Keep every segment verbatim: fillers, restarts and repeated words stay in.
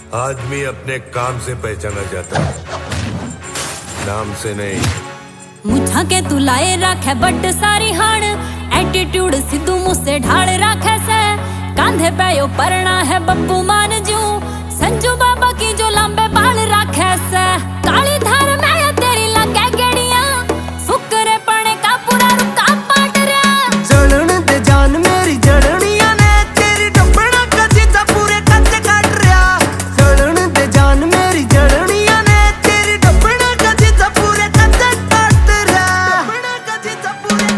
आदमी अपने काम से पहचाना जाता है, नाम से नहीं। मुझा के तू लाए रखे बड़ सारी हाण, एटीट्यूड सिद्धू मुझसे ढाल रखे से। कांधे पे यो परना है बप्पू मान जू, संजू बाबा की जो लंबे बाल रखे से। काली धार में या तेरी लगे गेड़िया, फुकरे पड़े का पूरा रुका पाट रहा। जलन दे जान मेरी जड़निया ने, तेरी डब्बना का जीजा पूरे कच्चे काट रहा। जलन दे जान मेरी जड़निया ने, तेरी डब्बना का जीजा पूरे कच्चे काट रहा। डब्बना का जीजा पूरे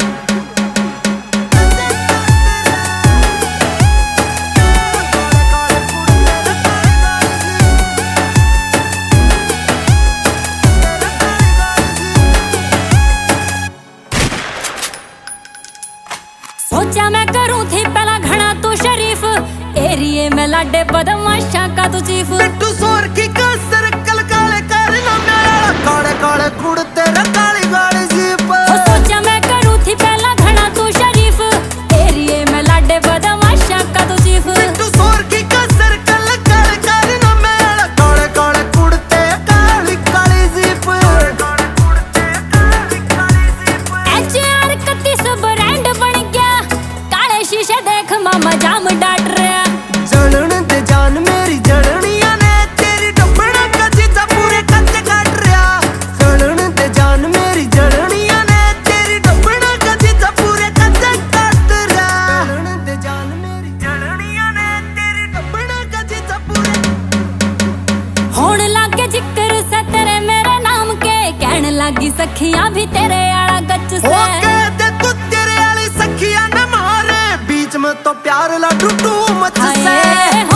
सोचा मैं करूं थी पहला घना तू शरीफ, एरिए में लाडे बदमाशा का तू चीफ। पिट्टू सोर की का सर्कल काले करना मेरा, काले काले कुड़ तेरा काली काली जीप। सोचा मैं करूं थी पहला घना तू शरीफ, एरिए में लाडे बदमाशा का तू चीफ। पिट्टू सोर की का सर्कल काले करना मेरा, काले काले कुड़ तेरा काली काली जीप। एचआर इकतीस ब्रांड बन गया, काले शीशे देख मामा जाम डाट रहा। जलन दे जान मेरी जड़निया ने, तेरी डब्बना का जीजा पूरे कच्चे काट रहा। जलन दे जान मेरी जड़निया ने, तेरी डब्बना का जीजा पूरे कच्चे काट रहा। जलन दे जान मेरी जड़निया ने, तेरी डब्बना का जीजा पूरे। होण लागे जिक्र से तेरे मेरे नाम के, कहन लागी सखियां भी तेरे आला गच से। ओके दे तू तेरे वाली सखिया न मारे, बीच में तो प्यार ला डूडू मच से।